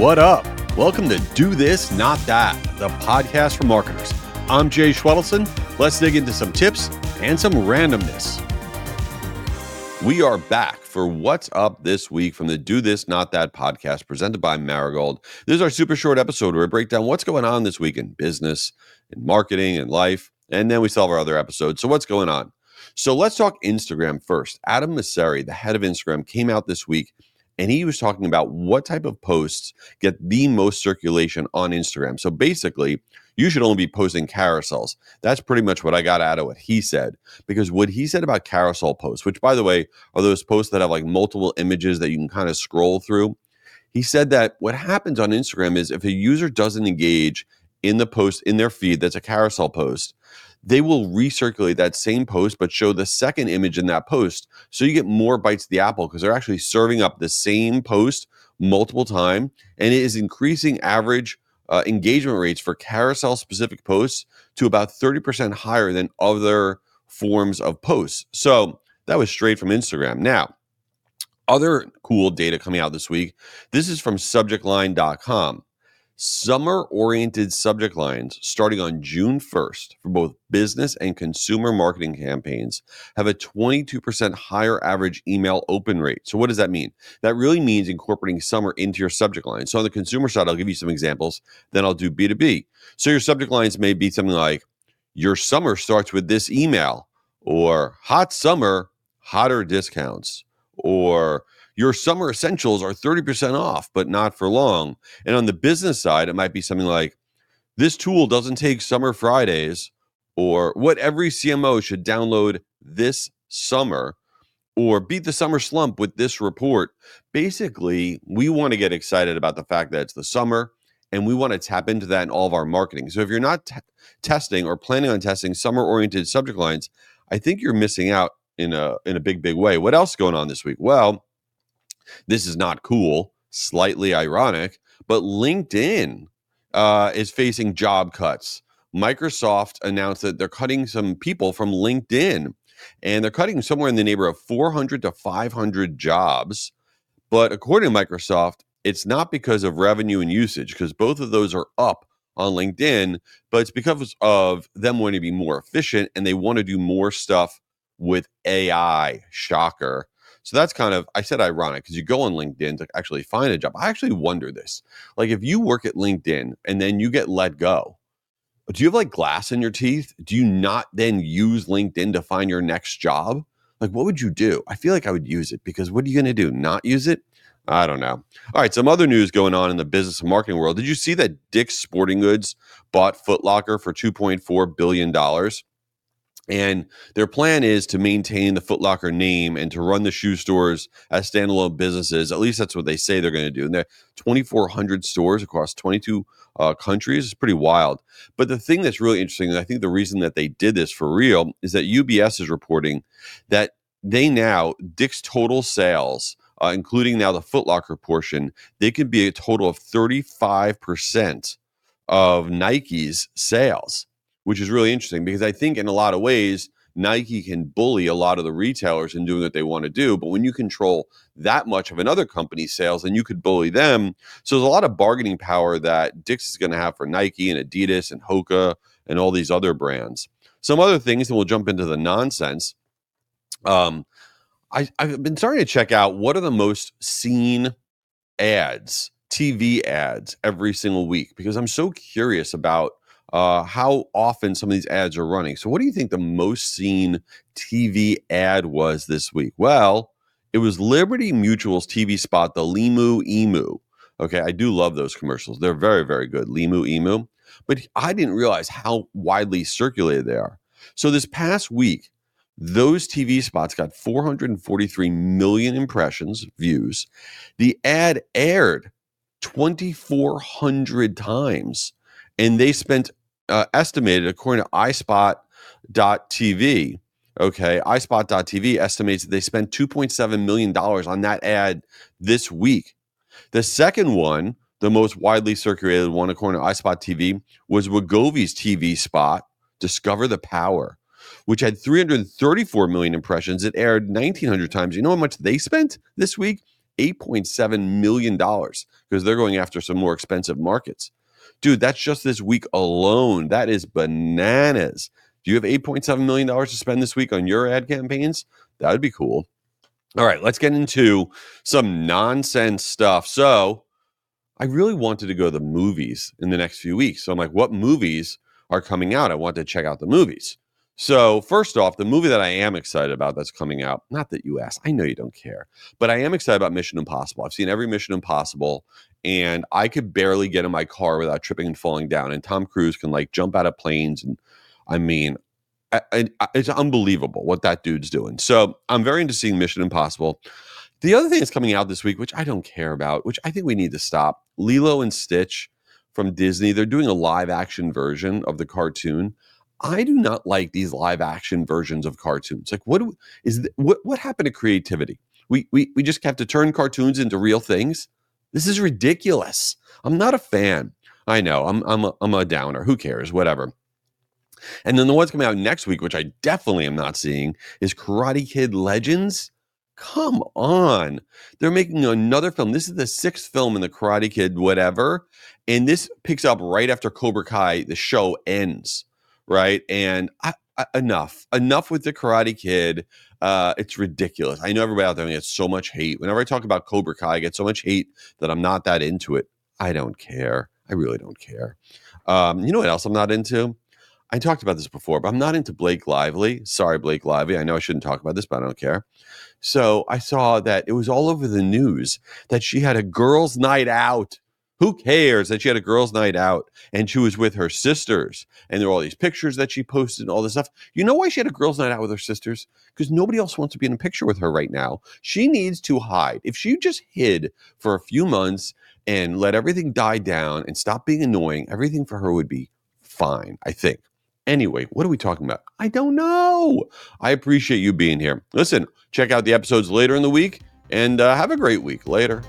What up? Welcome to Do This, Not That, the podcast for marketers. I'm Jay Schwedelson. Let's dig into some tips and some randomness. We are back for What's Up This Week from the Do This, Not That podcast presented by Marigold. This is our super short episode where we break down what's going on this week in business, in marketing, and life, and then we still have our other episodes. So what's going on? So let's talk Instagram first. Adam Mosseri, the head of Instagram, came out this week and he was talking about what type of posts get the most circulation on Instagram. So basically, you should only be posting carousels. That's pretty much what I got out of what he said. Because what he said about carousel posts, which by the way, are those posts that have like multiple images that you can kind of scroll through. He said that what happens on Instagram is if a user doesn't engage in the post in their feed that's a carousel post, they will recirculate that same post, but show the second image in that post. So you get more bites of the apple because they're actually serving up the same post multiple times. And it is increasing average engagement rates for carousel specific posts to about 30% higher than other forms of posts. So that was straight from Instagram. Now, other cool data coming out this week. This is from subjectline.com. Summer-oriented subject lines starting on June 1st for both business and consumer marketing campaigns have a 22% higher average email open rate. So what does that mean? That really means incorporating summer into your subject line. So on the consumer side, I'll give you some examples, then I'll do B2B. So your subject lines may be something like, your summer starts with this email, or hot summer, hotter discounts, or your summer essentials are 30% off, but not for long. And on the business side, it might be something like, this tool doesn't take summer Fridays, or what every CMO should download this summer, or beat the summer slump with this report. Basically, we want to get excited about the fact that it's the summer, and we want to tap into that in all of our marketing. So if you're not testing or planning on testing summer-oriented subject lines, I think you're missing out in a big way. What else is going on this week? Well, this is not cool, slightly ironic, but LinkedIn is facing job cuts. Microsoft announced that they're cutting some people from LinkedIn, and they're cutting somewhere in the neighborhood of 400 to 500 jobs. But according to Microsoft, it's not because of revenue and usage, because both of those are up on LinkedIn, but it's because of them wanting to be more efficient, and they want to do more stuff with AI. Shocker. So that's kind of, I said ironic, because you go on LinkedIn to actually find a job. I actually wonder this. Like if you work at LinkedIn and then you get let go, do you have like glass in your teeth? Do you not then use LinkedIn to find your next job? Like what would you do? I feel like I would use it, because what are you going to do? Not use it? I don't know. All right, some other news going on in the business and marketing world. Did you see that Dick's Sporting Goods bought Foot Locker for $2.4 billion? And their plan is to maintain the Foot Locker name and to run the shoe stores as standalone businesses. At least that's what they say they're going to do. And they're 2,400 stores across 22 countries. It's pretty wild. But the thing that's really interesting, and I think the reason that they did this for real, is that UBS is reporting that Dick's total sales, including now the Foot Locker portion, they could be a total of 35% of Nike's sales, which is really interesting, because I think in a lot of ways, Nike can bully a lot of the retailers in doing what they want to do. But when you control that much of another company's sales, then you could bully them. So there's a lot of bargaining power that Dick's is going to have for Nike and Adidas and Hoka and all these other brands. Some other things, and we'll jump into the nonsense. I've been starting to check out what are the most seen ads, TV ads every single week, because I'm so curious about how often some of these ads are running. So what do you think the most seen TV ad was this week? Well, it was Liberty Mutual's TV spot, the Limu Emu. Okay, I do love those commercials. They're very, very good, Limu Emu. But I didn't realize how widely circulated they are. So this past week, those TV spots got 443 million impressions, views. The ad aired 2,400 times, and they spent estimated, according to iSpot.tv, iSpot.tv estimates that they spent $2.7 million on that ad this week. The second one, the most widely circulated one, according to iSpot.tv, was Wegovy's TV spot, Discover the Power, which had 334 million impressions. It aired 1,900 times. You know how much they spent this week? $8.7 million because they're going after some more expensive markets. Dude, that's just this week alone. That is bananas. Do you have $8.7 million to spend this week on your ad campaigns? That would be cool. All right, let's get into some nonsense stuff. So I really wanted to go to the movies in the next few weeks. So I'm like, what movies are coming out? I want to check out the movies. So first off, the movie that I am excited about that's coming out, not that you asked, I know you don't care, but I am excited about Mission Impossible. I've seen every Mission Impossible, and I could barely get in my car without tripping and falling down. And Tom Cruise can like jump out of planes. And I mean, it's unbelievable what that dude's doing. So I'm very into seeing Mission Impossible. The other thing that's coming out this week, which I don't care about, which I think we need to stop, Lilo and Stitch from Disney. They're doing a live action version of the cartoon. I do not like these live action versions of cartoons. Like, what happened to creativity? We just have to turn cartoons into real things. This is ridiculous. I'm not a fan. I know. I'm a downer. Who cares? Whatever. And then the one's coming out next week, which I definitely am not seeing, is Karate Kid Legends. Come on. They're making another film. This is the 6th film in the Karate Kid whatever. And this picks up right after Cobra Kai, the show ends. Right. And enough with the Karate Kid. It's ridiculous. I know everybody out there gets so much hate. Whenever I talk about Cobra Kai, I get so much hate that I'm not that into it. I don't care. I really don't care. You know what else I'm not into? I talked about this before, but I'm not into Blake Lively. Sorry, Blake Lively. I know I shouldn't talk about this, but I don't care. So I saw that it was all over the news that she had a girls' night out. Who cares that she had a girls' night out and she was with her sisters? And there were all these pictures that she posted and all this stuff. You know why she had a girls' night out with her sisters? Because nobody else wants to be in a picture with her right now. She needs to hide. If she just hid for a few months and let everything die down and stop being annoying, everything for her would be fine, I think. Anyway, what are we talking about? I don't know. I appreciate you being here. Listen, check out the episodes later in the week and have a great week. Later.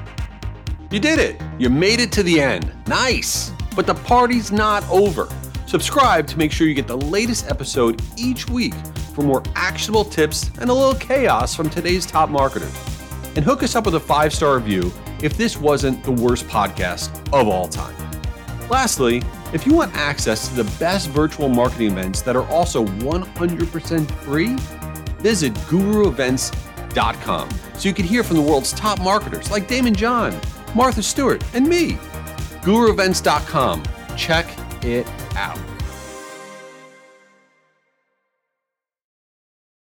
You did it. You made it to the end. Nice. But the party's not over. Subscribe to make sure you get the latest episode each week for more actionable tips and a little chaos from today's top marketers. And hook us up with a 5-star review if this wasn't the worst podcast of all time. Lastly, if you want access to the best virtual marketing events that are also 100% free, visit guruevents.com so you can hear from the world's top marketers like Damon John, Martha Stewart, and me. guruevents.com. Check it out.